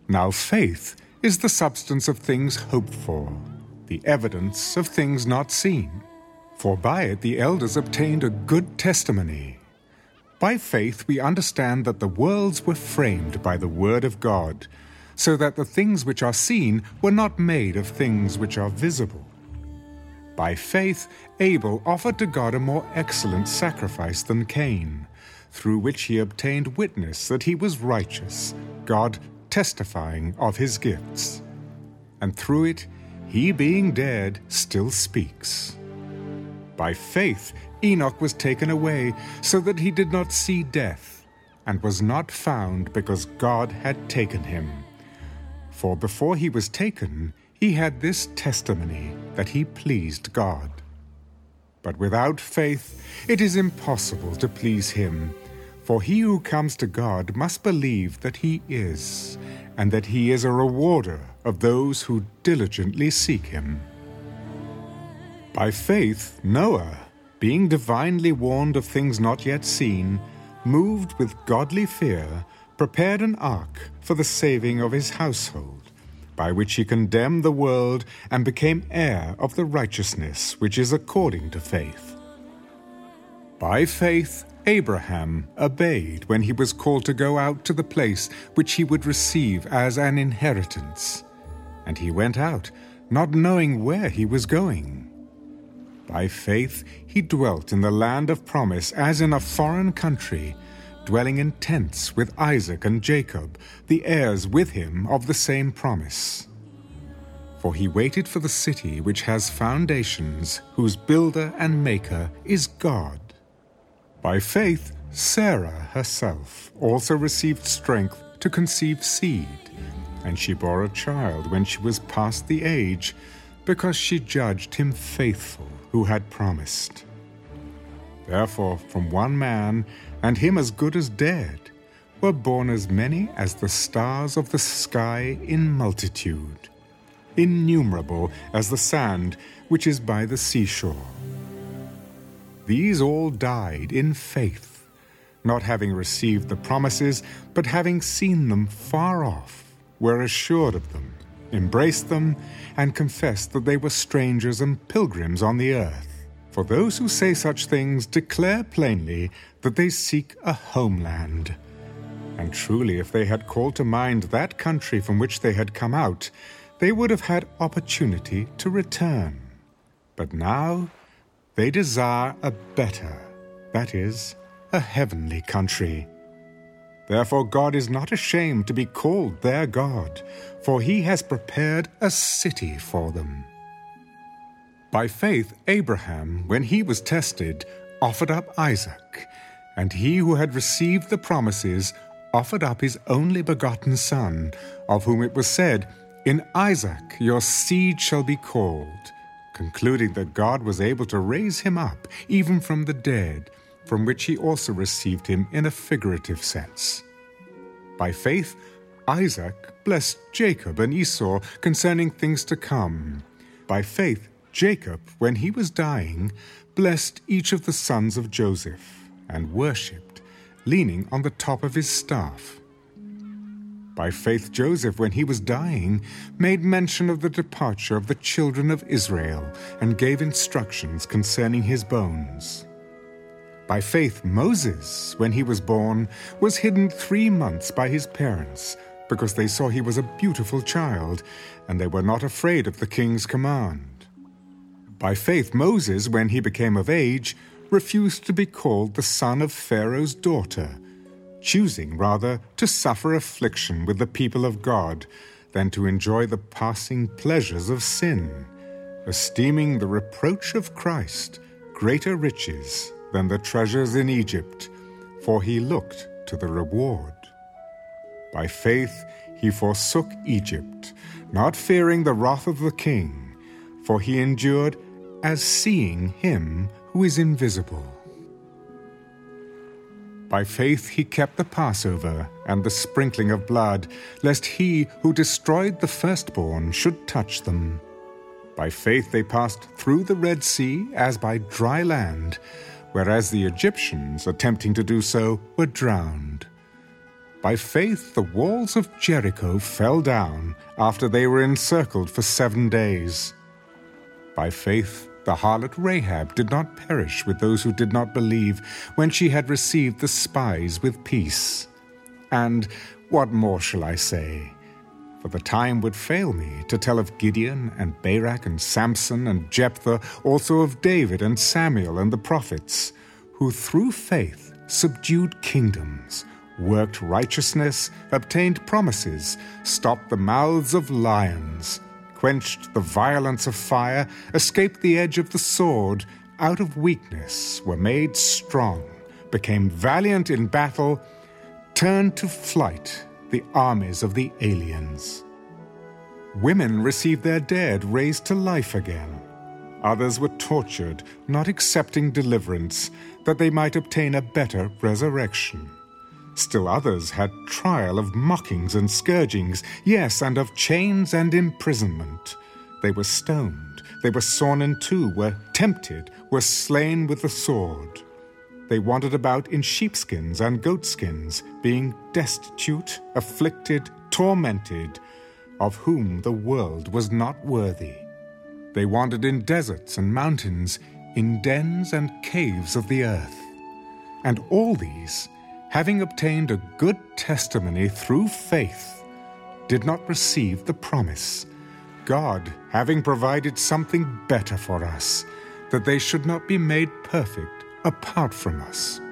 Now faith is the substance of things hoped for, the evidence of things not seen. For by it the elders obtained a good testimony. By faith we understand that the worlds were framed by the word of God, so that the things which are seen were not made of things which are visible. By faith Abel offered to God a more excellent sacrifice than Cain, through which he obtained witness that he was righteous, God testifying of his gifts. And through it he, being dead, still speaks. By faith Enoch was taken away, so that he did not see death, and was not found because God had taken him. For before he was taken, he had this testimony, that he pleased God. But without faith it is impossible to please him. For he who comes to God must believe that he is, and that he is a rewarder of those who diligently seek him. By faith Noah, being divinely warned of things not yet seen, moved with godly fear, prepared an ark for the saving of his household, by which he condemned the world and became heir of the righteousness which is according to faith. By faith Abraham obeyed when he was called to go out to the place which he would receive as an inheritance. And he went out, not knowing where he was going. By faith he dwelt in the land of promise as in a foreign country, dwelling in tents with Isaac and Jacob, the heirs with him of the same promise. For he waited for the city which has foundations, whose builder and maker is God. By faith Sarah herself also received strength to conceive seed, and she bore a child when she was past the age, because she judged him faithful who had promised. Therefore from one man, and him as good as dead, were born as many as the stars of the sky in multitude, innumerable as the sand which is by the seashore. These all died in faith, not having received the promises, but having seen them far off, were assured of them, embraced them, and confessed that they were strangers and pilgrims on the earth. For those who say such things declare plainly that they seek a homeland. And truly, if they had called to mind that country from which they had come out, they would have had opportunity to return. But now they desire a better, that is, a heavenly country. Therefore God is not ashamed to be called their God, for he has prepared a city for them. By faith Abraham, when he was tested, offered up Isaac, and he who had received the promises offered up his only begotten son, of whom it was said, "In Isaac your seed shall be called," concluding that God was able to raise him up, even from the dead, from which he also received him in a figurative sense. By faith Isaac blessed Jacob and Esau concerning things to come. By faith Jacob, when he was dying, blessed each of the sons of Joseph, and worshipped, leaning on the top of his staff. By faith Joseph, when he was dying, made mention of the departure of the children of Israel, and gave instructions concerning his bones. By faith Moses, when he was born, was hidden 3 months by his parents, because they saw he was a beautiful child, and they were not afraid of the king's command. By faith Moses, when he became of age, refused to be called the son of Pharaoh's daughter, choosing rather to suffer affliction with the people of God than to enjoy the passing pleasures of sin, esteeming the reproach of Christ greater riches than the treasures in Egypt, for he looked to the reward. By faith he forsook Egypt, not fearing the wrath of the king, for he endured as seeing him who is invisible. By faith he kept the Passover and the sprinkling of blood, lest he who destroyed the firstborn should touch them. By faith they passed through the Red Sea as by dry land, whereas the Egyptians, attempting to do so, were drowned. By faith the walls of Jericho fell down after they were encircled for 7 days. By faith the harlot Rahab did not perish with those who did not believe when she had received the spies with peace. And what more shall I say? For the time would fail me to tell of Gideon and Barak and Samson and Jephthah, also of David and Samuel and the prophets, who through faith subdued kingdoms, worked righteousness, obtained promises, stopped the mouths of lions, quenched the violence of fire, escaped the edge of the sword, out of weakness were made strong, became valiant in battle, turned to flight the armies of the aliens. Women received their dead raised to life again. Others were tortured, not accepting deliverance, that they might obtain a better resurrection. Still others had trial of mockings and scourgings, yes, and of chains and imprisonment. They were stoned, they were sawn in two, were tempted, were slain with the sword. They wandered about in sheepskins and goatskins, being destitute, afflicted, tormented, of whom the world was not worthy. They wandered in deserts and mountains, in dens and caves of the earth. And all these, having obtained a good testimony through faith, did not receive the promise, God having provided something better for us, that they should not be made perfect apart from us.